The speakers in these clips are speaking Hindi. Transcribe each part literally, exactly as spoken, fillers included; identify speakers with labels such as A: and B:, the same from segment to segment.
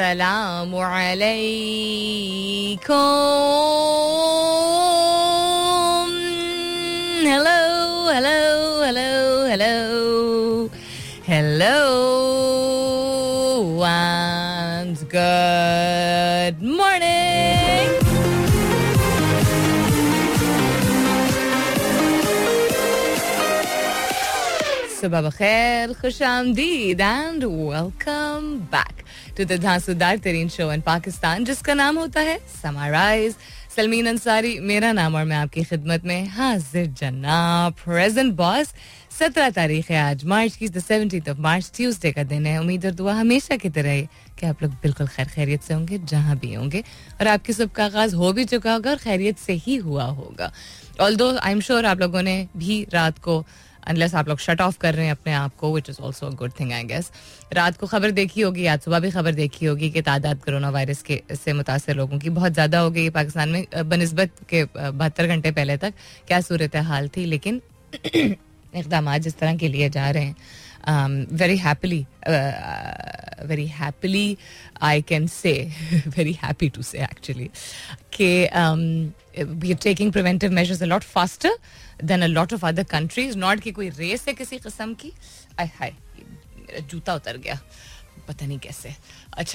A: अस्सलामु अलैकुम. Hello, hello, hello, hello, hello, and good morning. Subah bakhair, khushamdeed, and welcome back to the धांसूदार तरीन शो इन पाकिस्तान, जिसका नाम होता है समराइज. सलमीन अंसारी मेरा नाम और मैं आपकी खिदमत में हाजिर जनाब. Present boss. सत्रह तारीख है आज, मार्च की, सेवनटीन्थ ऑफ मार्च, ट्यूसडे का दिन है. उम्मीद और दुआ हमेशा की तरह है कि आप लोग बिल्कुल खैर खैरियत से होंगे जहां भी होंगे, और आपकी सब का आगाज हो भी चुका होगा और खैरियत से ही हुआ होगा. ऑल्दो आई एम श्योर आप लोगों ने भी रात को, अनलेस आप लोग शट ऑफ कर रहे हैं अपने आप को, which is also a good thing I guess, रात को खबर देखी होगी, आज सुबह भी खबर देखी होगी कि तादाद कोरोना वायरस के से मुतासर लोगों की बहुत ज़्यादा हो गई पाकिस्तान में बनिस्बत के बहत्तर घंटे पहले तक क्या सूरत हाल थी. लेकिन इक़दाम जिस तरह के लिए जा रहे हैं, very happily very happily I can say very happy to say actually कि we are taking preventive measures a lot faster than a lot of other countries. Not कि कोई रेस है किसी किस्म की. आय हाय, मेरा जूता उतर गया, पता नहीं कैसे. अच्छा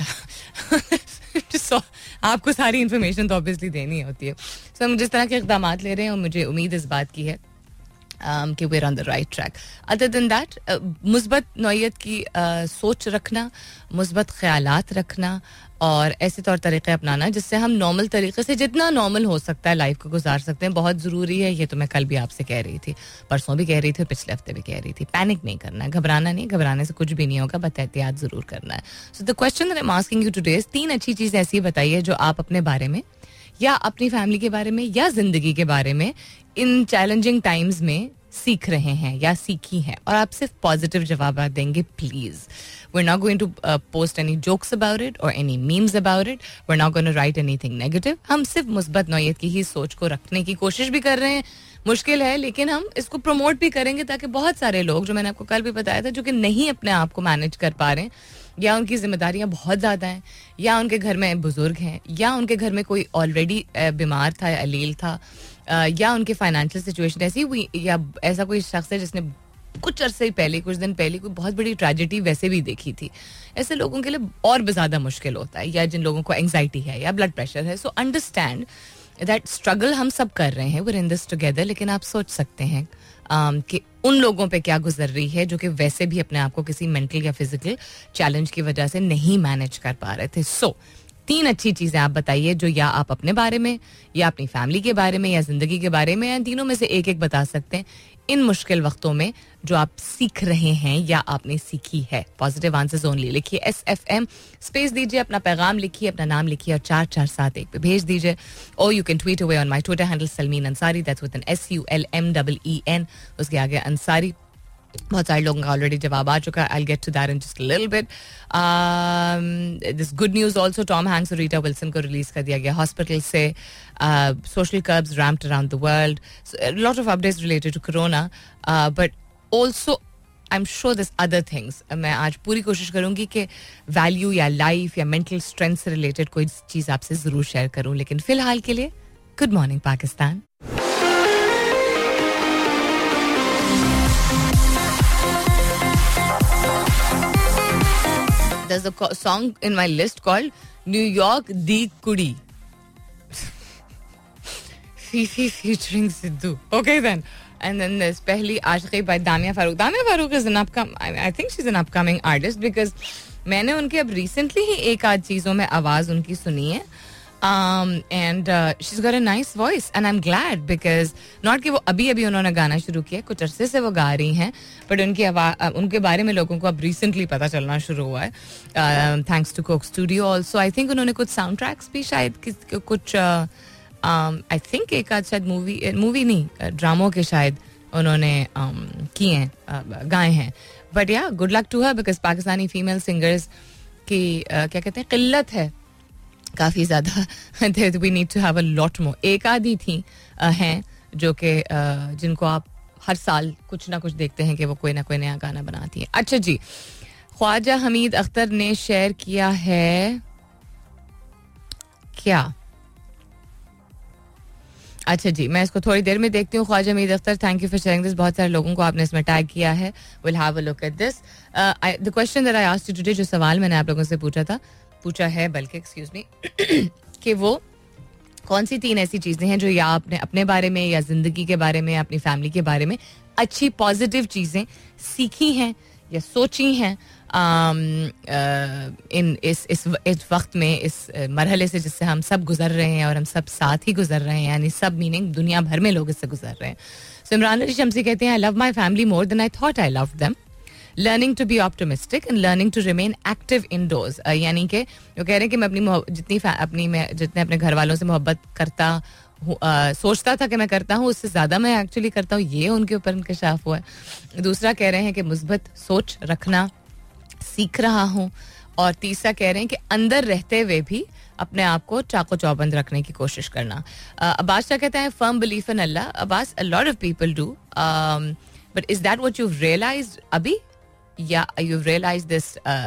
A: so, आपको सारी इन्फॉर्मेशन तो ऑब्वियसली देनी होती है. सो so, हम जिस तरह के इक़दाम ले रहे हैं, और मुझे उम्मीद इस बात की है Um, कि we're on the right track. Other than that, uh, मुस्बत नौयत की uh, सोच रखना, मुस्बत ख्यालात रखना और ऐसे तौर तरीक़े अपनाना जिससे हम नॉर्मल तरीके से जितना नॉर्मल हो सकता है लाइफ को गुजार सकते हैं, बहुत ज़रूरी है. ये तो मैं कल भी आपसे कह रही थी, परसों भी कह रही थी, पिछले हफ्ते भी कह रही थी. पैनिक नहीं करना है, घबराना नहीं, घबराने से कुछ भी नहीं होगा, बस एहतियात ज़रूर करना है. So the question that I am asking you today is, तीन अच्छी चीज़ें ऐसी बताइए जो आप अपने बारे में या अपनी फैमिली के बारे में या ज़िंदगी के बारे में इन चैलेंजिंग टाइम्स में सीख रहे हैं या सीखी हैं, और आप सिर्फ पॉजिटिव जवाब देंगे please. We're not going to uh, post any jokes about it or any memes about it. We're not going to write anything negative. हम सिर्फ मुस्बत नौयत की ही सोच को रखने की कोशिश भी कर रहे हैं. मुश्किल है, लेकिन हम इसको प्रमोट भी करेंगे ताकि बहुत सारे लोग, जो मैंने आपको कल भी बताया था, जो कि नहीं अपने आप को मैनेज कर पा रहे हैं, या उनकी जिम्मेदारियां बहुत ज़्यादा हैं, या उनके घर में बुजुर्ग हैं, या उनके घर में कोई ऑलरेडी बीमार था या अलील था, या उनके फाइनेंशियल सिचुएशन ऐसी हुई, या ऐसा कोई शख्स है जिसने कुछ अरसे पहले, कुछ दिन पहले कोई बहुत बड़ी ट्रेजेडी वैसे भी देखी थी. ऐसे लोगों के लिए और भी ज़्यादा मुश्किल होता है, या जिन लोगों को एंग्जाइटी है या ब्लड प्रेशर है. सो अंडरस्टैंड दैट स्ट्रगल हम सब कर रहे हैं, we are in this together. लेकिन आप सोच सकते हैं um, कि उन लोगों पे क्या गुजर रही है जो कि वैसे भी अपने आप को किसी मेंटल या फिजिकल चैलेंज की वजह से नहीं मैनेज कर पा रहे थे. सो so, तीन अच्छी चीज़ें आप बताइए जो या आप अपने बारे में, या अपनी फैमिली के बारे में, या ज़िंदगी के बारे में, या तीनों में से एक एक बता सकते हैं इन मुश्किल वक्तों में जो आप सीख रहे हैं या आपने सीखी है. पॉजिटिव आंसर्स ओनली लिखिए, एस एफ एम स्पेस दीजिए, अपना पैगाम लिखिए, अपना नाम लिखिए और चार चार सात एक पे भेज दीजिए. और you can tweet away on my Twitter handle Salmeen Ansari, that's with N S U L M double E N, उसके आगे अंसारी. बहुत सारे लोगों का ऑलरेडी जवाब आ चुका है. I get to that in just little bit. This good news also, Tom Hanks और रीटा विल्सन को रिलीज कर दिया गया हॉस्पिटल से. Social curbs ramped around the world, lot of updates related to corona, but also I am sure this other things. मैं आज पूरी कोशिश करूंगी कि वैल्यू या लाइफ या मेंटल स्ट्रेंथ से रिलेटेड कोई चीज़ आपसे ज़रूर शेयर करूं. लेकिन फिलहाल के लिए good morning Pakistan. There's a co- song in my list called New York Di Kudi. Fifi featuring Sidhu. Okay then. And then there's Pehli Aashqi by Damia Farooq. Damia Farooq is an upcoming, I think she's an upcoming artist because मैंने उनके अब recently ही एक आध चीज़ों में आवाज़ उनकी सुनी है. Um, and uh, she's got a nice voice and I'm glad because not कि वो अभी अभी उन्होंने गाना शुरू किया, कुछ अरसे से वो गा रही हैं, but उनकी आवाज़, उनके बारे में लोगों को अब recently पता चलना शुरू हुआ है, uh, thanks to Coke Studio also. I think उन्होंने कुछ sound tracks भी शायद कुछ uh, um, I think एक आध शायद मूवी मूवी नहीं ड्रामों के शायद उन्होंने um, किए हैं, uh, गाए हैं. But yeah, good luck to her because Pakistani female singers की uh, क्या कहते हैं किल्लत है काफ़ी ज़्यादा. We need to have a lot more. एक आधी थी हैं जो कि जिनको आप हर साल कुछ ना कुछ देखते हैं कि वो कोई ना कोई नया गाना बनाती है. अच्छा जी, ख्वाजा हमीद अख्तर ने शेयर किया है क्या? अच्छा जी, मैं इसको थोड़ी देर में देखती हूँ. Khwaja Hamid Akhtar, thank you for sharing this. बहुत सारे लोगों को आपने इसमें टैग किया है. Will have a look at this. The question that I asked you today, जो सवाल मैंने आप लोगों से पूछा था पूछा है बल्कि एक्सक्यूज मी कि वो कौन सी तीन ऐसी चीज़ें हैं जो या आपने अपने बारे में या ज़िंदगी के बारे में, अपनी फैमिली के बारे में अच्छी पॉजिटिव चीज़ें सीखी हैं या सोची हैं आम, इन इस इस इस वक्त में, इस मरहले से जिससे हम सब गुजर रहे हैं और हम सब साथ ही गुजर रहे हैं, यानी सब मीनिंग दुनिया भर में लोग इससे गुजर रहे हैं. सो इमरान अली शम्सी कहते हैं, I love my family more than I thought I love them. Learning to be optimistic and learning to remain active indoors. यानी कि वो कह रहे हैं कि मैं अपनी जितनी अपनी मैं जितने अपने घर वालों से मोहब्बत करता हूँ, सोचता था कि मैं करता हूँ, उससे ज़्यादा मैं एक्चुअली करता हूँ. ये उनके ऊपर इंकशाफ हुआ है. दूसरा कह रहे हैं कि मुस्बत सोच रखना सीख रहा हूँ. और तीसरा कह रहे हैं कि अंदर रहते हुए भी अपने आप को चाको चौबंद रखने की कोशिश करना. अब्बास क्या कहते हैं, firm belief in Allah. Abbas, a lot of people do, but is that what you realized अभी, या यू रियलाइज दिस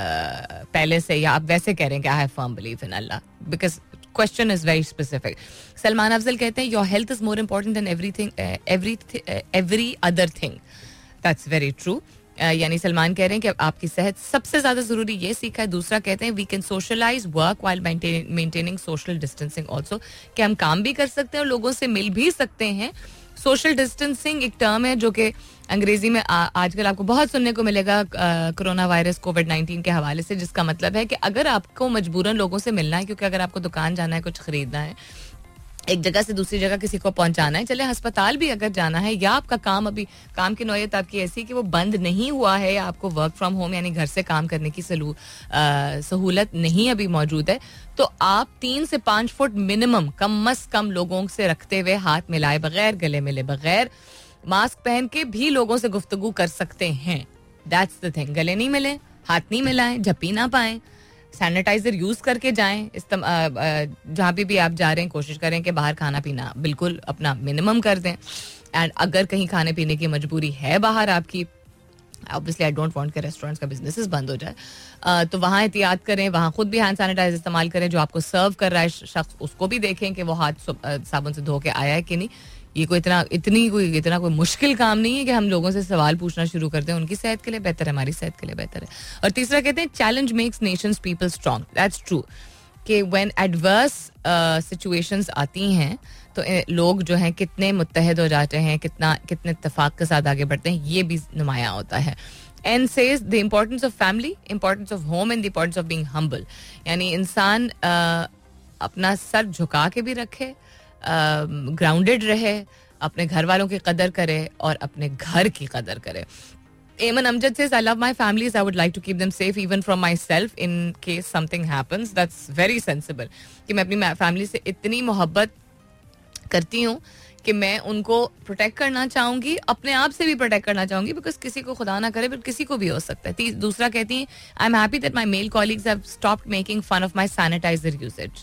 A: पहले से, या आप वैसे कह रहे हैं कि I have firm belief in Allah? Because question is very specific. Salman Afzal कहते हैं, your health is more important than everything every every other thing. That's very true. यानी सलमान कह रहे हैं कि आपकी सेहत सबसे ज्यादा जरूरी, ये सीखा है. दूसरा कहते हैं, we can socialize work while maintaining social distancing also, कि हम काम भी कर सकते हैं और लोगों से मिल भी सकते हैं. सोशल डिस्टेंसिंग एक टर्म है जो कि अंग्रेजी में आ, आजकल आपको बहुत सुनने को मिलेगा कोरोना वायरस कोविड नाइन्टीन के हवाले से, जिसका मतलब है कि अगर आपको मजबूरन लोगों से मिलना है, क्योंकि अगर आपको दुकान जाना है, कुछ खरीदना है, एक जगह से दूसरी जगह किसी को पहुंचाना है, चले अस्पताल भी अगर जाना है, या आपका काम अभी काम की नौयत आपकी ऐसी कि वो बंद नहीं हुआ है, या आपको वर्क फ्रॉम होम यानी घर से काम करने की सहूलत नहीं अभी मौजूद है, तो आप तीन से पाँच फुट मिनिमम कम अज कम लोगों से रखते हुए, हाथ मिलाए बगैर, गले मिले बगैर, मास्क पहन के भी लोगों से गुफ्तगू कर सकते हैं. That's the thing. गले नहीं मिले, हाथ नहीं मिलाएं, झपी ना पाएं, सैनिटाइजर यूज करके जाएं. जहाँ भी भी आप जा रहे हैं, कोशिश करें कि बाहर खाना पीना बिल्कुल अपना मिनिमम कर दें. एंड अगर कहीं खाने पीने की मजबूरी है बाहर आपकी, ऑब्वियसली आई डोंट वांट कि रेस्टोरेंट्स का बिजनेस बंद हो जाए, uh, तो वहाँ एहतियात करें, वहाँ खुद भी हैंड सैनिटाइजर इस्तेमाल करें. जो आपको सर्व कर रहा है शख्स, उसको भी देखें कि वो हाथ साबुन से धो के आया है कि नहीं. ये कोई इतना इतनी कोई इतना कोई मुश्किल काम नहीं है कि हम लोगों से सवाल पूछना शुरू कर दें. उनकी सेहत के लिए बेहतर है, हमारी सेहत के लिए बेहतर है. और तीसरा कहते हैं, challenge makes nations people strong. That's true कि व्हेन एडवर्स सिचुएशंस आती हैं तो लोग जो हैं कितने मुत्तहद हो जाते हैं, कितना कितने इत्तेफाक के साथ आगे बढ़ते हैं, ये भी नुमाया होता है. And says the importance of family, importance of home and the importance of being humble. यानी इंसान uh, अपना सर झुका के भी रखे, ग्राउंडेड uh, रहे, अपने घर वालों की कदर करे और अपने घर की कदर करे. Eamon Amjad says, I love my families. I would like to keep them safe even from myself in case something happens. That's very sensible. कि मैं अपनी फैमिली से इतनी मोहब्बत करती हूँ कि मैं उनको प्रोटेक्ट करना चाहूँगी, अपने आप से भी प्रोटेक्ट करना चाहूँगी, बिकॉज किसी को खुदा ना करे बट किसी को भी हो सकता है. दूसरा कहती हैं, I am happy that my male colleagues have stopped making fun of my sanitizer usage.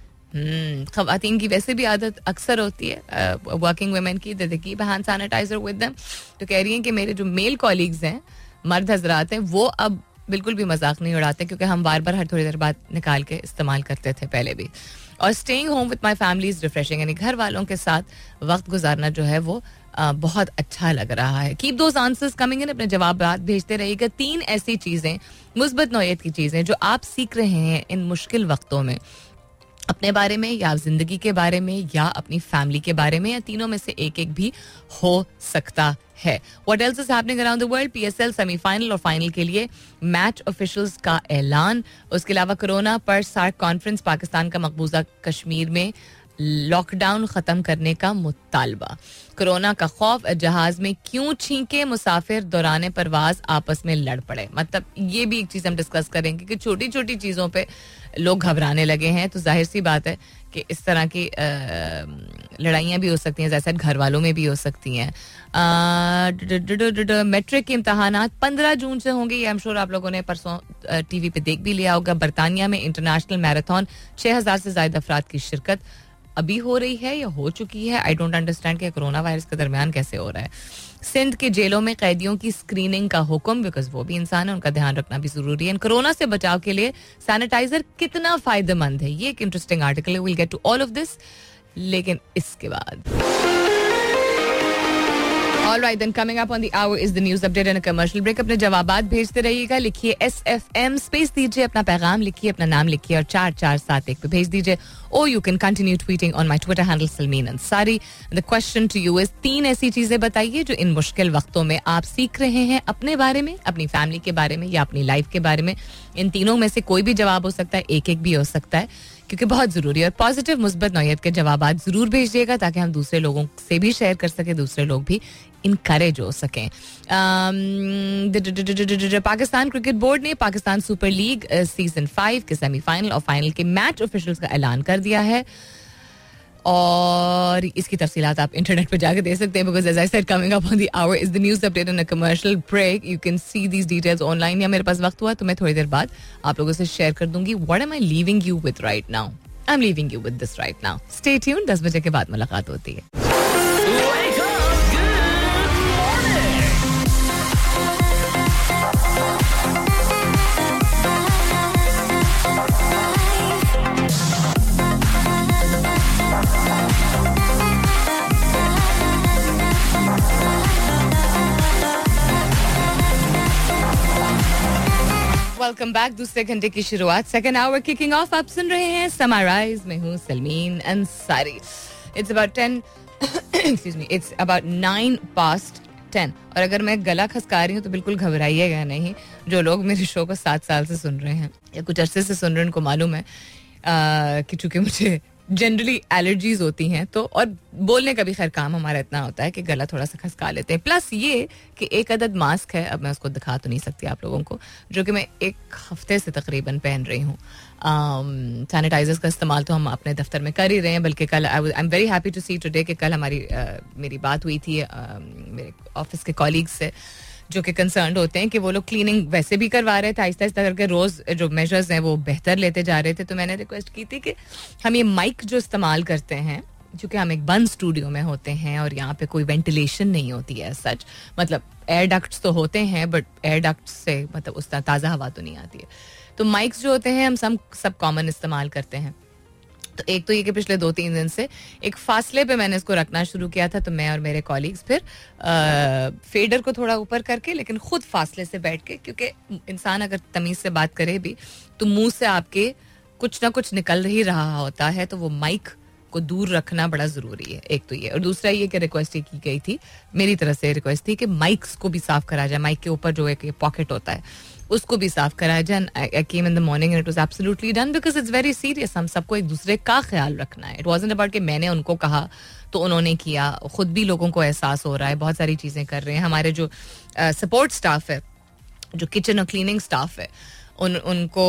A: खवातीन की वैसे भी आदत अक्सर होती है, वर्किंग वुमेन की, they keep hand sanitizer with them. तो कह रही हैं कि मेरे जो मेल कॉलीग्स हैं, मर्द हजरात हैं, वो अब बिल्कुल भी मजाक नहीं उड़ाते, क्योंकि हम बार बार हर थोड़ी देर बाद निकाल के इस्तेमाल करते थे पहले भी. और staying home with my family is refreshing, यानी घर वालों के साथ वक्त गुजारना जो है वो आ, बहुत अच्छा लग रहा है. Keep those answers coming in, अपने जवाब भेजते रहिएगा. तीन ऐसी चीज़ें, मुस्बत नौयत की चीज़ें जो आप सीख रहे हैं इन मुश्किल वक्तों में, अपने बारे में या जिंदगी के बारे में या अपनी फैमिली के बारे में, या तीनों में से एक एक भी हो सकता है. What else is happening around the world? PSL semifinal और फाइनल के लिए मैच ऑफिशियल्स का ऐलान. उसके अलावा कोरोना पर सार्क कॉन्फ्रेंस, पाकिस्तान का मकबूजा कश्मीर में लॉकडाउन खत्म करने का मुतालबा. कोरोना का खौफ, जहाज में क्यों छींके मुसाफिर, दौरान परवाज आपस में लड़ पड़े. मतलब ये भी एक चीज़ हम डिस्कस करेंगे कि छोटी छोटी चीज़ों पे लोग घबराने लगे हैं. तो जाहिर सी बात है कि इस तरह की लड़ाइयाँ भी हो सकती हैं, जैसे घर वालों में भी हो सकती हैं. मैट्रिक के इम्तहानात पंद्रह जून से होंगे. ये आई एम श्योर आप लोगों ने परसों टीवी पे देख भी लिया होगा. बरतानिया में इंटरनेशनल मैराथन, छः हजार से ज्यादा अफराद की शिरकत. अभी हो रही है या हो चुकी है. आई डोंट अंडरस्टैंड कि कोरोना वायरस के दरमियान कैसे हो रहा है. सिंध के जेलों में कैदियों की स्क्रीनिंग का हुक्म, बिकॉज वो भी इंसान है, उनका ध्यान रखना भी जरूरी है. कोरोना से बचाव के लिए सैनिटाइजर कितना फायदेमंद है, ये एक इंटरेस्टिंग आर्टिकल है. Will get to all of this, लेकिन इसके बाद All right, then coming up on the hour is the news update and a commercial break. अपने जवाबात भेजते रहिएगा. लिखिए एस एफ एम स्पेस दीजिए, अपना पैगाम लिखिए, अपना नाम लिखिए और चार चार सात एक पे भेज दीजिए. Or you can continue tweeting on my Twitter handle Salmeen Ansari. The question to you is, तीन ऐसी चीजें बताइए जो इन मुश्किल वक्तों में आप सीख रहे हैं अपने बारे में, अपनी फैमिली के बारे में या अपनी लाइफ के बारे में. इन तीनों में से कोई भी जवाब हो सकता है, एक एक भी हो सकता है, क्योंकि बहुत जरूरी है. और पॉजिटिव मुस्बत नौयत के जवाबात जरूर भेजिएगा ताकि हम दूसरे लोगों से भी शेयर कर सके, दूसरे लोग भी इनकरेज हो सकें. पाकिस्तान क्रिकेट बोर्ड ने Pakistan super league season five के सेमीफाइनल और फाइनल के मैच ऑफिशियल्स का ऐलान कर दिया है और इसकी तफसीलात आप इंटरनेट पे जाकर दे सकते हैं. Because as I said, coming up on the hour is the news update and a commercial break. You can see these details online, या मेरे पास वक्त हुआ तो मैं थोड़ी देर बाद आप लोगों से शेयर कर दूंगी. What am I leaving you with right now? I am leaving you with this right now. Stay tuned. दस बजे के बाद मुलाकात होती है. Welcome back. दूसरे घंटे की शुरुआत, सेकंड आवर किकिंग ऑफ. आप सुन रहे हैं समराइज. मैं हूँ Salmeen Ansari. It's about ten excuse me it's about nine past ten. और अगर मैं गला खसका रही हूँ तो बिल्कुल घबराइएगा नहीं. जो लोग मेरे शो को सात साल से सुन रहे हैं या कुछ अरसे से सुन रहे हैं, उनको मालूम है कि चूंकि मुझे जनरली एलर्जीज होती हैं, तो और बोलने का भी खैर काम हमारा इतना होता है कि गला थोड़ा सा खसका लेते हैं. प्लस ये कि एक अदद मास्क है, अब मैं उसको दिखा तो नहीं सकती आप लोगों को, जो कि मैं एक हफ्ते से तकरीबन पहन रही हूँ. सैनिटाइजर्स का इस्तेमाल तो हम अपने दफ्तर में कर ही रहे हैं, बल्कि कल I am very happy to see today कि कल हमारी uh, मेरी बात हुई थी uh, मेरे ऑफिस के कॉलीग से, जो कि कंसर्न होते हैं कि वो लोग क्लीनिंग वैसे भी करवा रहे थे, आहिस्ता आहिस्ता करके रोज जो मेजर्स हैं वो बेहतर लेते जा रहे थे. तो मैंने रिक्वेस्ट की थी कि हम ये माइक जो इस्तेमाल करते हैं, चूँकि हम एक बंद स्टूडियो में होते हैं और यहाँ पे कोई वेंटिलेशन नहीं होती है सच, मतलब एयर डक्ट्स तो होते हैं बट एयर डक्ट्स से मतलब उस तरह ताज़ा हवा तो नहीं आती है. तो माइक्स जो होते हैं हम सब सब कॉमन इस्तेमाल करते हैं. तो एक तो ये कि पिछले दो तीन दिन से एक फासले पे मैंने इसको रखना शुरू किया था. तो मैं और मेरे कॉलीग्स फिर आ, फेडर को थोड़ा ऊपर करके, लेकिन खुद फासले से बैठ के, क्योंकि इंसान अगर तमीज़ से बात करे भी तो मुंह से आपके कुछ ना कुछ निकल ही रहा होता है, तो वो माइक को दूर रखना बड़ा ज़रूरी है. एक तो ये, और दूसरा ये कि रिक्वेस्ट की गई थी, मेरी तरफ से रिक्वेस्ट थी कि माइक्स को भी साफ़ करा जाए. माइक के ऊपर जो एक पॉकेट होता है उसको भी साफ कराया जाए. I came in the morning and it was absolutely done because it's very serious. हम सबको एक दूसरे का ख्याल रखना है. इट वाजंट अबाउट कि मैंने उनको कहा तो उन्होंने किया. खुद भी लोगों को एहसास हो रहा है, बहुत सारी चीज़ें कर रहे हैं. हमारे जो सपोर्ट uh, स्टाफ है, जो किचन और क्लीनिंग स्टाफ है, उन उनको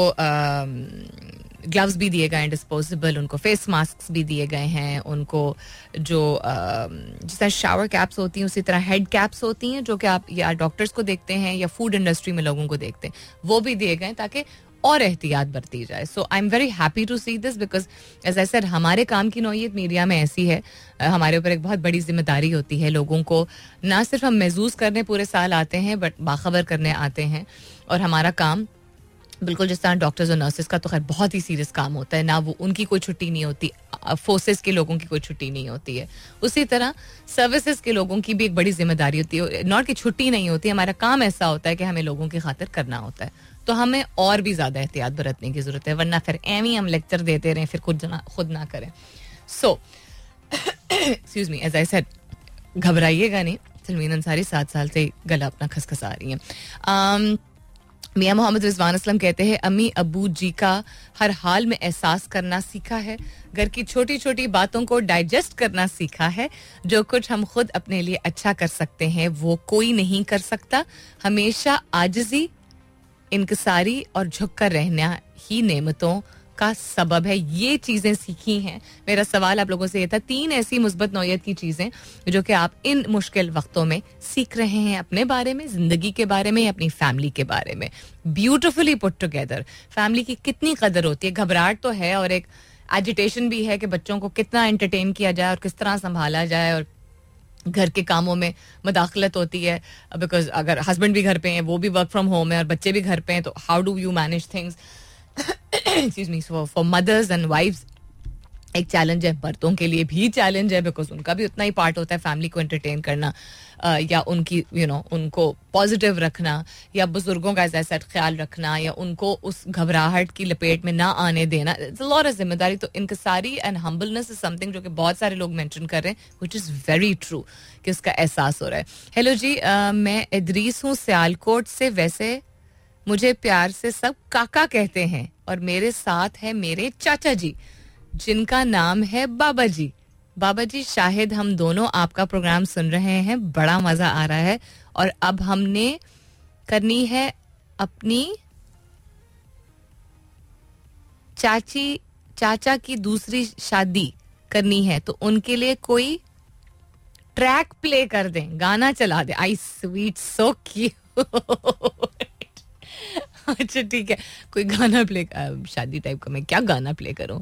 A: ग्लव्स uh, भी दिए गए हैं डिस्पोजेबल, उनको फेस मास्क भी दिए गए हैं, उनको जो uh, जिस तरह शावर कैप्स होती हैं उसी तरह हेड कैप्स होती हैं, जो कि आप या डॉक्टर्स को देखते हैं या फूड इंडस्ट्री में लोगों को देखते हैं, वो भी दिए गए ताकि और एहतियात बरती जाए. So I am very happy to see this because as I said, हमारे काम की नौयत मीडिया में ऐसी है, हमारे ऊपर एक बहुत बड़ी जिम्मेदारी होती है. लोगों को ना सिर्फ हम महसूस करने पूरे साल आते हैं बट बाखबर करने आते हैं. और हमारा काम बिल्कुल जिस तरह डॉक्टर्स और नर्सेस का तो खैर बहुत ही सीरियस काम होता है, ना वो उनकी कोई छुट्टी नहीं होती, फोर्सेस के लोगों की कोई छुट्टी नहीं होती है, उसी तरह सर्विसेज के लोगों की भी एक बड़ी जिम्मेदारी होती है. नॉट कि छुट्टी नहीं होती, हमारा काम ऐसा होता है कि हमें लोगों की खातिर करना होता है. तो हमें और भी ज़्यादा एहतियात बरतने की ज़रूरत है, वरना फिर एम ही हम लेक्चर देते रहें, फिर खुद ना खुद ना करें. So excuse me, as I said, घबराइएगा नहीं. सलमीन अंसारी सात साल से गला अपना खसखसा रही हैं. um, मियाँ मोहम्मद रिजवान असलम कहते हैं, अम्मी अबू जी का हर हाल में एहसास करना सीखा है, घर की छोटी छोटी बातों को डाइजेस्ट करना सीखा है. जो कुछ हम खुद अपने लिए अच्छा कर सकते हैं वो कोई नहीं कर सकता. हमेशा आजिज़ी, इनकसारी और झुक कर रहना ही नेमतों का सबब है. ये चीज़ें सीखी हैं. मेरा सवाल आप लोगों से ये था, तीन ऐसी मुस्बत नौयत की चीज़ें जो कि आप इन मुश्किल वक्तों में सीख रहे हैं, अपने बारे में, ज़िंदगी के बारे में, अपनी फैमिली के बारे में. Beautifully put together. फैमिली की कितनी कदर होती है. घबराहट तो है और एक एजिटेशन भी है कि बच्चों को कितना एंटरटेन किया जाए और किस तरह संभाला जाए, और घर के कामों में मदाखलत होती है बिकॉज अगर हस्बैंड भी घर पे हैं, वो भी वर्क फ्रॉम होम है और बच्चे भी घर पे हैं, तो how do you manage things. Excuse me. For mothers and wives एक चैलेंज है, मर्दों के लिए भी चैलेंज है बिकॉज उनका भी उतना ही पार्ट होता है फैमिली को एंटरटेन करना, uh, या उनकी यू you नो know, उनको पॉजिटिव रखना, या बुजुर्गों का ऐसा ख्याल रखना, या उनको उस घबराहट की लपेट में ना आने देना. इट्स अ लॉट ऑफ जिम्मेदारी. तो इनकसारी एंड हम्बलनेस इज समथिंग जो कि बहुत सारे लोग मेंशन कर रहे हैं, व्हिच इज वेरी ट्रू कि उसका एहसास हो रहा है. हेलो जी, uh, मैं इदरीस हूँ सियालकोट से. वैसे मुझे प्यार से सब काका कहते हैं और मेरे साथ है मेरे चाचा जी जिनका नाम है बाबा जी. बाबा जी, शाहिद हम दोनों आपका प्रोग्राम सुन रहे हैं, बड़ा मजा आ रहा है, और अब हमने करनी है अपनी चाची चाचा की दूसरी शादी करनी है, तो उनके लिए कोई ट्रैक प्ले कर दें, गाना चला दे. आई स्वीट, सो क्यूट. अच्छा ठीक है, कोई गाना प्ले, शादी टाइप का मैं क्या गाना प्ले करूं.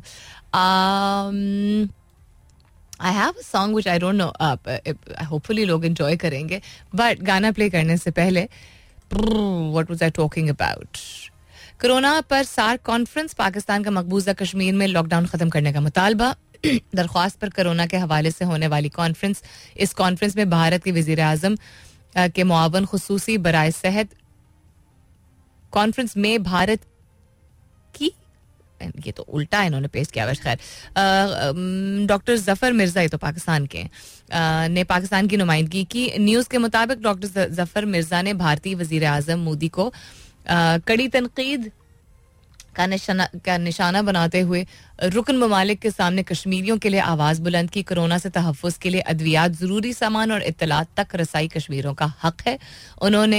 A: I have a song which I don't know, hopefully लोग एंजॉय करेंगे, बट गाना प्ले करने से पहले what was I talking about. Corona पर सार्क कॉन्फ्रेंस, पाकिस्तान का मकबूजा कश्मीर में लॉकडाउन खत्म करने का मुतालबा. दरख्वास्त पर कोरोना के हवाले से होने वाली कॉन्फ्रेंस. इस कॉन्फ्रेंस में भारत के वजीर आजम के मुआवन खुसूसी बराए सेहत कॉन्फ्रेंस में भारत की, ये तो उल्टा है इन्होंने पेश किया, खैर, डॉक्टर जफर मिर्जा, ये तो पाकिस्तान के हैं, ने पाकिस्तान की नुमाइंदगी की. न्यूज़ के मुताबिक डॉक्टर जफर मिर्जा ने भारतीय वजीर आजम मोदी को कड़ी तनकीद का निशाना का निशाना बनाते हुए रुकन ममालिक के सामने कश्मीरियों के लिए आवाज़ बुलंद की. कोरोना से तहफ़्फ़ुज़ के लिए अद्वियात, ज़रूरी सामान और इत्तलात तक रसाई कश्मीरियों का हक है. उन्होंने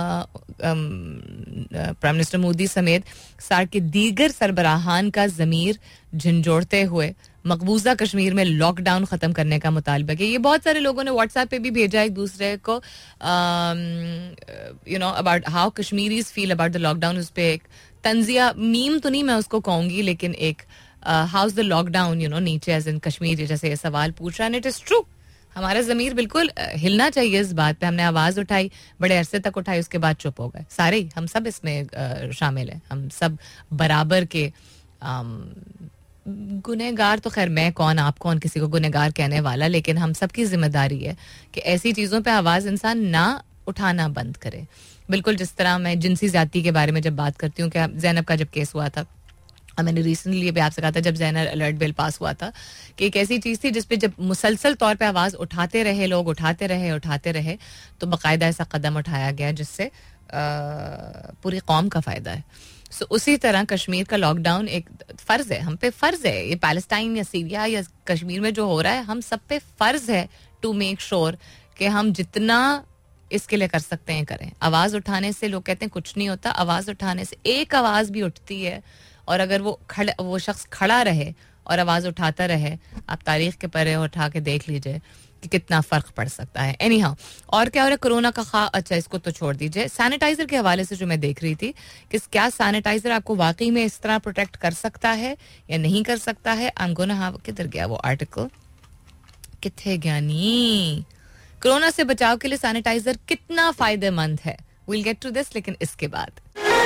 A: प्राइम मिनिस्टर मोदी समेत सार्क के दीगर सरबराहान का ज़मीर झंझोड़ते हुए मकबूजा कश्मीर में लॉकडाउन ख़त्म करने का मुतालबा किया. ये बहुत सारे लोगों ने व्हाट्सएप पे भी भेजा एक दूसरे को, you know, about how Kashmiris feel about the lockdown. उस पर एक तंजिया मीम तो नहीं मैं उसको कहूंगी, लेकिन एक how is the lockdown, you know, नीचे एज इन कश्मीर जैसे ये सवाल पूछ रहा है. इट इज ट्रू, हमारा ज़मीर बिल्कुल हिलना चाहिए इस बात पे. हमने आवाज़ उठाई, बड़े अरसे तक उठाई, उसके बाद चुप हो गए सारे ही. हम सब इसमें शामिल हैं, हम सब बराबर के गुनहगार. तो खैर मैं कौन, आप कौन किसी को गुनहगार कहने वाला, लेकिन हम सब की जिम्मेदारी है कि ऐसी चीज़ों पे आवाज़ इंसान ना उठाना बंद करे. बिल्कुल जिस तरह मैं जिनसी ज़्यादती के बारे में जब बात करती हूँ, कि ज़ैनब का जब केस हुआ था, और मैंने रिसेंटली भी आपसे कहा था जब ज़ैनब अलर्ट बिल पास हुआ था, कि एक ऐसी चीज़ थी जिसपे जब मुसलसल तौर पे आवाज़ उठाते रहे लोग, उठाते रहे उठाते रहे तो बाकायदा ऐसा कदम उठाया गया जिससे पूरी कौम का फ़ायदा है. सो उसी तरह कश्मीर का लॉकडाउन एक फ़र्ज़ है, हम पे फ़र्ज़ है. ये पैलेस्टाइन या सीरिया या कश्मीर में जो हो रहा है, हम सब पे फ़र्ज़ है टू मेक श्योर कि हम जितना इसके लिए कर सकते हैं करें. आवाज़ उठाने से, लोग कहते हैं कुछ नहीं होता, आवाज़ उठाने से एक आवाज़ भी उठती है, और अगर वो खड़ा वो शख्स खड़ा रहे और आवाज़ उठाता रहे, आप तारीख के परे उठा के देख लीजिए कि कितना फ़र्क पड़ सकता है. एनी हाउ, और क्या हो रहा है कोरोना का खा, अच्छा इसको तो छोड़ दीजिए. सैनिटाइज़र के हवाले से जो मैं देख रही थी कि क्या सैनिटाइज़र आपको वाकई में इस तरह प्रोटेक्ट कर सकता है या नहीं कर सकता है. आई एम गोना हैव, किधर गया वो आर्टिकल, कितने ज्ञानी. कोरोना से बचाव के लिए सैनिटाइजर कितना फायदेमंद है, विल गेट टू दिस, लेकिन इसके बाद.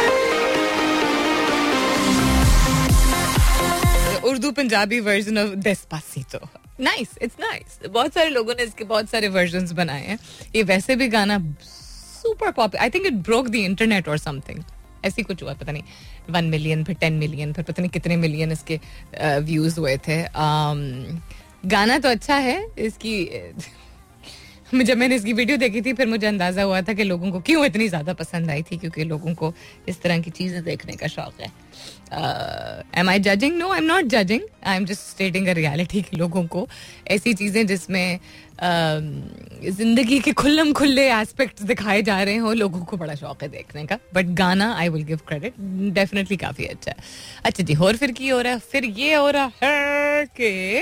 A: Urdu Punjabi version of Despacito. Nice, it's nice. बहुत सारे लोगों ने इसके बहुत सारे वर्जन्स बनाए हैं. ये वैसे भी गाना super popular, I think it broke the internet और समथिंग, ऐसी कुछ हुआ, पता नहीं वन मिलियन फिर टेन मिलियन फिर पता नहीं कितने मिलियन इसके व्यूज uh, हुए थे. um, गाना तो अच्छा है. इसकी जब मैंने इसकी वीडियो देखी थी फिर मुझे अंदाजा हुआ था कि लोगों को क्यों इतनी ज़्यादा पसंद आई थी, क्योंकि लोगों को इस तरह की चीज़ें देखने का शौक है. Am I judging? No, I am not judging, I am just stating a reality कि लोगों को ऐसी चीज़ें जिसमें uh, ज़िंदगी के खुल्लम खुल्ले एस्पेक्ट्स दिखाए जा रहे हों, लोगों को बड़ा शौक है देखने का. बट गाना, I will give credit, definitely काफ़ी अच्छा है. अच्छा जी, और फिर की हो रहा है, फिर ये हो रहा है कि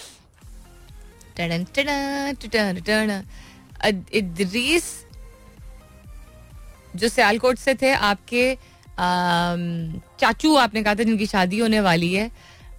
A: इदरीस जो सियालकोट से थे, आपके चाचू आपने कहा था जिनकी शादी होने वाली है,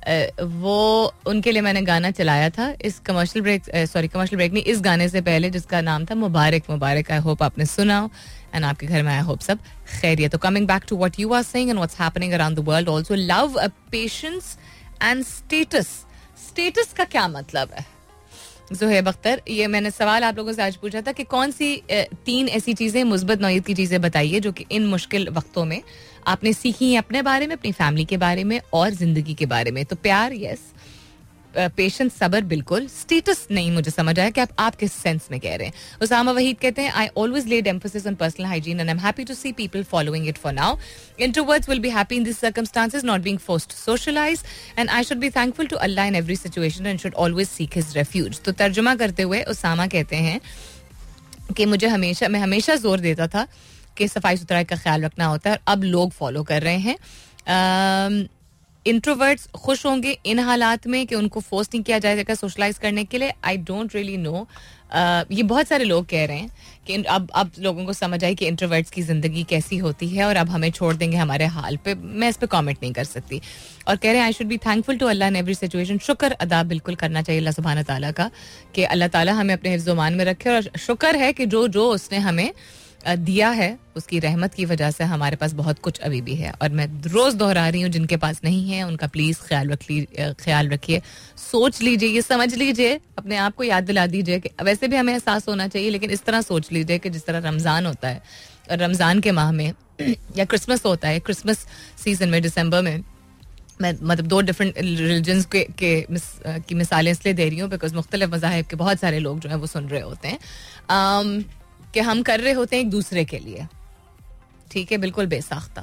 A: वो उनके लिए मैंने गाना चलाया था इस commercial break, sorry commercial break नहीं, इस गाने से पहले, जिसका नाम था मुबारक मुबारक. आई होप आपने सुना हो एंड आपके घर में आई होप सब खैरियत. तो coming back to what you are saying and what's happening around the world also, love, patience and status. Status का क्या मतलब है ज़ुहैब अख्तर? ये मैंने सवाल आप लोगों से आज पूछा था कि कौन सी तीन ऐसी चीज़ें, मुस्बत नौइयत की चीज़ें बताइए जो कि इन मुश्किल वक्तों में आपने सीखी हैं, अपने बारे में, अपनी फैमिली के बारे में और जिंदगी के बारे में. तो प्यार यस, पेशेंस सबर बिल्कुल, स्टेटस नहीं मुझे समझ आया कि आप आप किस सेंस में कह रहे हैं. उसामा वहीद कहते हैं I always laid emphasis on personal hygiene and I am happy to see people following it for now. Introverts will be happy in this circumstances, not being forced to socialize and I should be thankful to Allah in every situation and should always seek his refuge. तो तर्जुमा करते हुए उसामा कहते हैं कि मुझे हमेशा मैं हमेशा जोर देता था कि सफाई सुथराई का ख्याल रखना होता है, और अब लोग फॉलो कर रहे हैं. इंट्रोवर्ट्स खुश होंगे इन हालात में कि उनको फोर्स नहीं किया जाएगा सोशलाइज करने के लिए. I don't really know. ये बहुत सारे लोग कह रहे हैं कि अब अब लोगों को समझ आई कि इंट्रोवर्ट्स की ज़िंदगी कैसी होती है और अब हमें छोड़ देंगे हमारे हाल पे. मैं इस पे कमेंट नहीं कर सकती. और कह रहे हैं I should be thankful to Allah in every situation. शुक्र अदा बिल्कुल करना चाहिए अल्लाह सुब्हान ताला का कि अल्लाह ताला हमें अपने हिफ्ज़-ओ-मान में रखे, और शुक्र है कि जो जो उसने हमें दिया है उसकी रहमत की वजह से हमारे पास बहुत कुछ अभी भी है. और मैं रोज दोहरा रही हूँ, जिनके पास नहीं है उनका प्लीज ख्याल रख ली ख्याल रखिए, सोच लीजिए, ये समझ लीजिए, अपने आप को याद दिला दीजिए कि वैसे भी हमें एहसास होना चाहिए, लेकिन इस तरह सोच लीजिए कि जिस तरह रमज़ान होता है और रमज़ान के माह में या क्रिसमस होता है, क्रिसमस सीजन में दिसंबर में, मैं मतलब दो डिफरेंट रिलीजन्स के, के मिस, की मिसालें इसलिए दे रही हूँ बिकॉज मुख्तलिफ मज़ाहिब के बहुत सारे लोग जो हैं वो सुन रहे होते हैं um, कि हम कर रहे होते हैं एक दूसरे के लिए, ठीक है, बिल्कुल बेसाख्ता,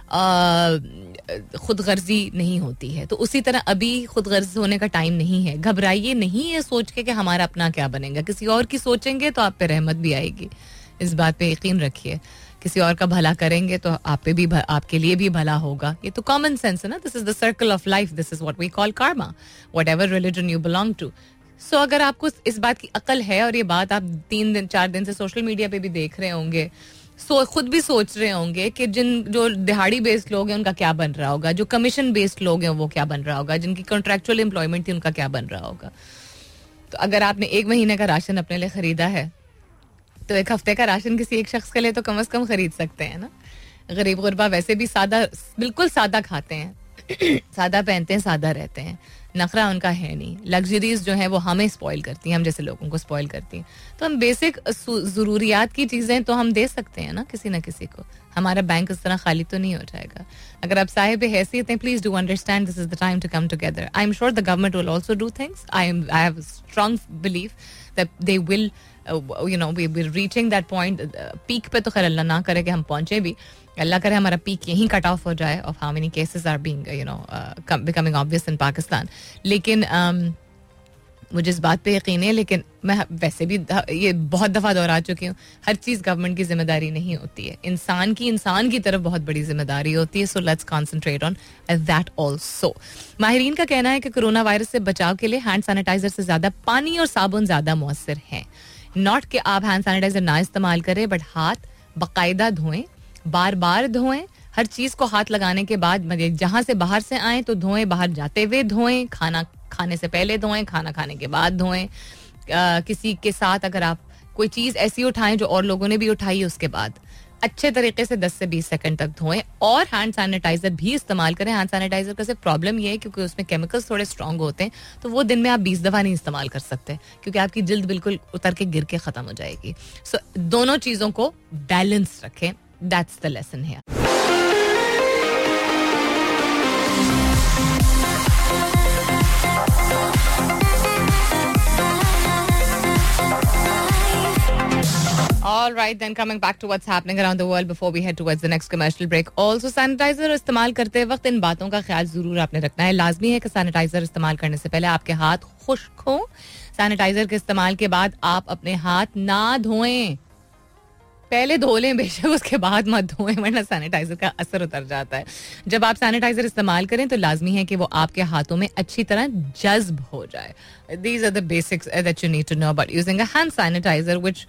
A: खुद गर्जी नहीं होती है. तो उसी तरह अभी खुद गर्ज होने का टाइम नहीं है. घबराइए नहीं है सोच के कि हमारा अपना क्या बनेगा. किसी और की सोचेंगे तो आप पे रहमत भी आएगी, इस बात पे यकीन रखिए. किसी और का भला करेंगे तो आप पे भी, आपके लिए भी भला होगा. ये तो कॉमन सेंस है ना. This is the circle of life, this is what we call karma, whatever religion you belong to. So अगर आपको इस बात की अकल है, और ये बात आप तीन दिन चार दिन से सोशल मीडिया पे भी देख रहे होंगे, सो खुद भी सोच रहे होंगे कि जिन जो दिहाड़ी बेस्ड लोग हैं उनका क्या बन रहा होगा, जो कमीशन बेस्ड लोग हैं वो क्या बन रहा होगा, जिनकी कॉन्ट्रैक्चुअल एम्प्लॉयमेंट थी उनका क्या बन रहा होगा. तो अगर आपने एक महीने का राशन अपने लिए खरीदा है तो एक हफ्ते का राशन किसी एक शख्स के लिए तो कम अज कम खरीद सकते हैं ना. गरीब गुरबा वैसे भी सादा, बिल्कुल सादा खाते हैं, सादा पहनते हैं, सादा रहते हैं, नखरा उनका है नहीं. लग्जरीज जो है वो हमें स्पॉइल करती हैं, हम जैसे लोगों को स्पॉइल करती हैं. तो हम बेसिक ज़रूरियात की चीज़ें तो हम दे सकते हैं ना किसी ना किसी को. हमारा बैंक इस तरह खाली तो नहीं हो जाएगा. अगर आप साहिब हैसियत हैं, please do understand this is the time to come together. I am sure the government will also do things. I am I have strong believe that they will, you know, we will reaching that point. Peak पे तो खैर अल्लाह ना करे कि हम पहुंचे भी, अल्लाह करे हमारा पीक यहीं कट ऑफ हो जाए of how many cases are being, you know, becoming obvious in Pakistan. लेकिन um, मुझे इस बात पे यकीन है, लेकिन मैं वैसे भी ये बहुत दफ़ा दोहरा चुकी हूँ, हर चीज़ गवर्नमेंट की जिम्मेदारी नहीं होती है. इंसान की इंसान की तरफ बहुत बड़ी जिम्मेदारी होती है. So let's concentrate on that also. माहिरीन का कहना है कि कोरोना वायरस से बचाव के लिए हैंड सैनिटाइजर से ज़्यादा पानी और साबुन ज़्यादा मौसर हैं. नॉट कि आप हैंड सैनिटाइजर ना इस्तेमाल करें, बट हाथ बाकायदा धोएं, बार बार धोएं. हर चीज़ को हाथ लगाने के बाद, जहाँ से बाहर से आए तो धोएं, बाहर जाते हुए धोएं, खाना खाने से पहले धोएं, खाना खाने के बाद धोएं. किसी के साथ अगर आप कोई चीज़ ऐसी उठाएं जो और लोगों ने भी उठाई है, उसके बाद अच्छे तरीके से दस से बीस सेकंड तक धोएं. और हैंड सैनिटाइजर भी इस्तेमाल करें. हैंड सैनिटाइजर का सिर्फ प्रॉब्लम ये है क्योंकि उसमें केमिकल्स थोड़े स्ट्रॉन्ग होते हैं, तो वो दिन में आप बीस दफ़ा नहीं इस्तेमाल कर सकते क्योंकि आपकी जिल्द बिल्कुल उतर के गिर के ख़त्म हो जाएगी. सो so, दोनों चीज़ों को बैलेंस रखें. That's the lesson here. All right, then coming back to what's happening around the world before we head towards the next commercial break. Also, sanitizer इस्तेमाल करते वक्त इन बातों का ख्याल जरूर आपने रखना है. लाजमी है कि सैनिटाइजर इस्तेमाल करने से पहले आपके हाथ खुश्क हों. सैनिटाइजर के इस्तेमाल के बाद आप अपने हाथ ना धोएं. पहले धो लें बेशक, उसके बाद मत धोएं, वरना सैनिटाइजर का असर उतर जाता है. जब आप सैनिटाइजर इस्तेमाल करें तो लाजमी है कि वो आपके हाथों में अच्छी तरह जज्ब हो जाए. These are the basics that you need to know about using a hand sanitizer, which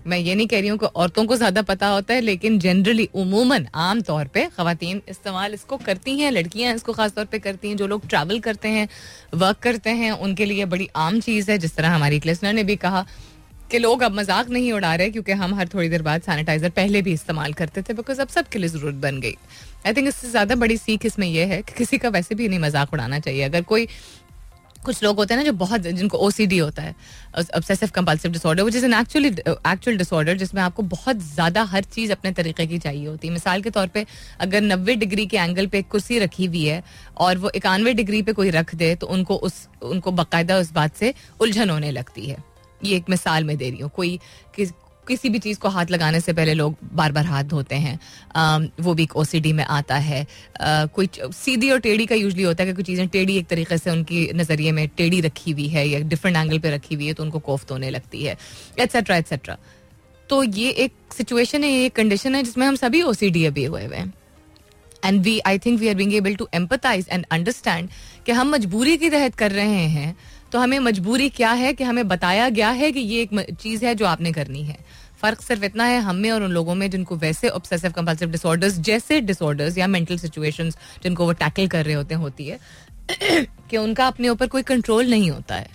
A: मैं ये नहीं कह रही हूँ कि औरतों को ज्यादा पता होता है, लेकिन जनरली उमूमन आम तौर पे खवातीन इस्तेमाल इसको करती हैं, लड़कियां इसको खास तौर पे करती हैं. जो लोग ट्रैवल करते हैं, वर्क करते हैं, उनके लिए बड़ी आम चीज़ है. जिस तरह हमारी एक लिसनर ने भी कहा कि लोग अब मजाक नहीं उड़ा रहे, क्योंकि हम हर थोड़ी देर बाद सैनिटाइजर पहले भी इस्तेमाल करते थे, बिकॉज अब सबके लिए जरूरत बन गई. आई थिंक इससे ज्यादा बड़ी सीख इसमें यह है कि किसी का वैसे भी नहीं मजाक उड़ाना चाहिए. अगर कोई, कुछ लोग होते हैं ना जो बहुत, जिनको ओसीडी होता है, obsessive compulsive disorder, which is an actually actual disorder, जिसमें आपको बहुत ज़्यादा हर चीज़ अपने तरीके की चाहिए होती है. मिसाल के तौर पे अगर नब्बे डिग्री के एंगल पे एक कुर्सी रखी हुई है और वो इक्यानवे डिग्री पे कोई रख दे, तो उनको उस उनको बाकायदा उस बात से उलझन होने लगती है. ये एक मिसाल मैं दे रही हूँ. कोई किस किसी भी चीज़ को हाथ लगाने से पहले लोग बार बार हाथ धोते हैं, आम, वो भी एक ओसीडी में आता है. आ, कोई सीधी और टेढ़ी का यूजली होता है कि कुछ चीज़ें टेढ़ी एक तरीके से उनकी नज़रिए में टेढ़ी रखी हुई है या डिफरेंट एंगल पे रखी हुई है, तो उनको कोफ्त होने लगती है, एट्सेट्रा एट्सेट्रा. तो ये एक सिचुएशन है, ये एक कंडीशन है जिसमें हम सभी ओसीडी अभी हुए हुए हैं. And we I think we are being able to empathize and understand कि हम मजबूरी के तहत कर रहे हैं. तो हमें मजबूरी क्या है कि हमें बताया गया है कि ये एक चीज़ है जो आपने करनी है. फ़र्क सिर्फ इतना है हम में और उन लोगों में जिनको वैसे ऑब्सेसिव कंपल्सिव डिसऑर्डर्स जैसे डिसऑर्डर्स या मेंटल सिचुएशंस जिनको वो टैकल कर रहे होते हैं होती है कि उनका अपने ऊपर कोई कंट्रोल नहीं होता है.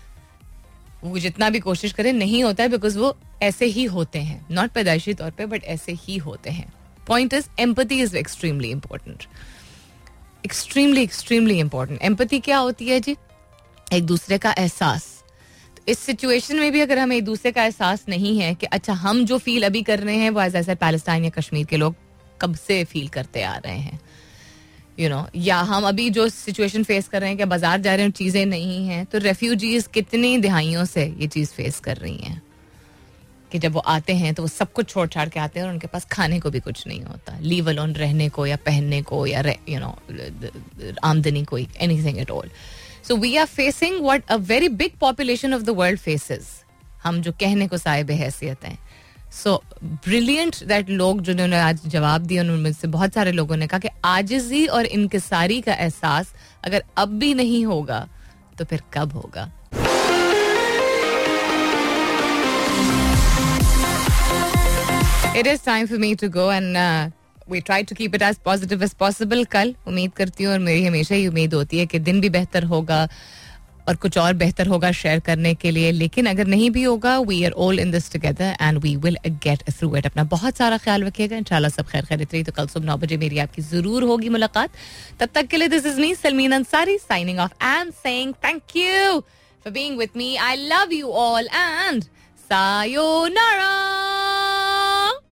A: वो जितना भी कोशिश करें नहीं होता है, बिकॉज वो ऐसे ही होते हैं, नॉट पैदाइशी तौर पे, बट ऐसे ही होते हैं. Point is empathy is extremely important, extremely extremely important. Empathy क्या होती है जी? एक दूसरे का एहसास. इस सिचुएशन में भी अगर हमें एक दूसरे का एहसास नहीं है कि अच्छा हम जो फील अभी कर रहे हैं वो एज ऐसा पैलेस्टाइन या कश्मीर के लोग कब से फील करते आ रहे हैं, यू you नो know, या हम अभी जो सिचुएशन फेस कर रहे हैं कि बाजार जा रहे हैं चीज़ें नहीं हैं, तो रेफ्यूजीज कितनी दिहाइयों से ये चीज़ फेस कर रही हैं कि जब वो आते हैं तो वो सब कुछ छोड़ छाड़ के आते हैं और उनके पास खाने को भी कुछ नहीं होता, लीव अलोन रहने को या पहनने को या यू नो आमदनी कोई, anything at all. So we are facing what a very big population of the world faces. हम जो कहने को साहिब हैसियत हैं. So brilliant that लोग जिन्होंने आज जवाब दिया, उनमें से बहुत सारे लोगों ने कहा कि आजिज़ी और इनकिसारी का एहसास अगर अब भी नहीं होगा तो फिर कब होगा. It is time for me to go and uh, we try to keep it as positive as possible. कल उम्मीद करती हूँ और मेरी हमेशा ही उम्मीद होती है कि दिन भी बेहतर होगा और कुछ और बेहतर होगा शेयर करने के लिए. लेकिन अगर नहीं भी होगा, we are all in this together and we will get through it. अपना बहुत सारा ख्याल रखिएगा. इंशाल्लाह सब खैर खैरियत रही तो कल सुबह नौ बजे मेरी आपकी जरूर होगी मुलाकात. तब तक के लिए this is me Salmeen Ansari signing off and saying thank you for being with me. I love you all and sayonara.